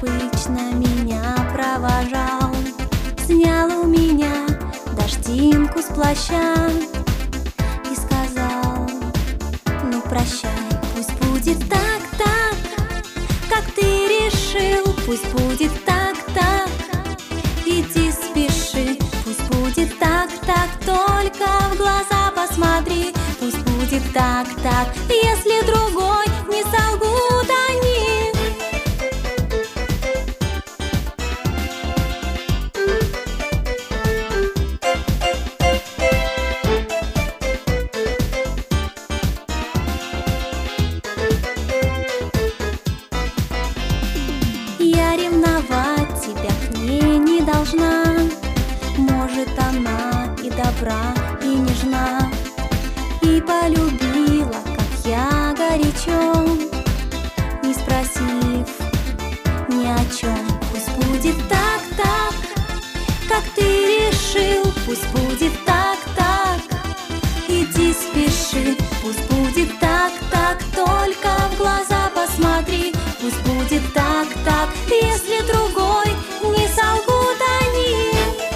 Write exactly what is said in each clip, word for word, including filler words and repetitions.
обычно меня провожал, снял у меня дождинку с плаща и сказал: ну прощай, пусть будет так, так, как ты решил, пусть будет так, так, иди спеши, пусть будет так, так, только в глаза посмотри, пусть будет так, так, если другой не солгут они. Я ревновать тебя к ней не должна, может, она и добра, и нежна, и полюбила, как я, горячо, не спросив ни о чем. Пусть будет так, так, как ты решил, пусть будет так, так, иди спеши, пусть будет так, так, только в глаза посмотри, пусть будет так, так, если другой не солгут они.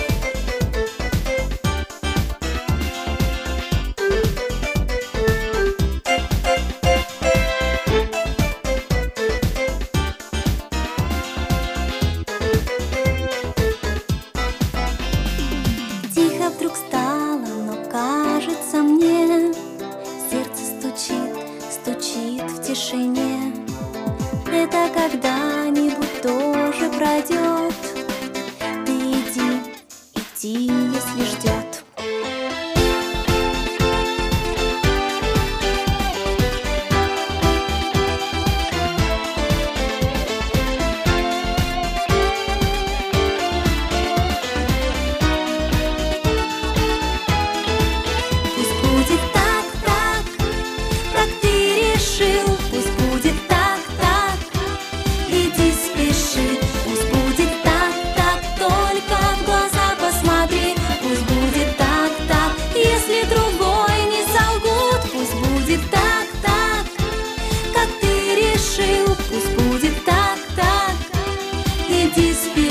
Тихо вдруг стало, но кажется мне, сердце стучит, стучит в тишине. Это когда-нибудь тоже пройдет. Ты иди, иди, если ждет. Пусть будет так, так, как ты решил, пусть будет так, так, иди спеши, пусть будет так, так, только в глаза посмотри, пусть будет так, так, если другой не солгут, пусть будет так, так, как ты решил, пусть будет так, так, иди спеши.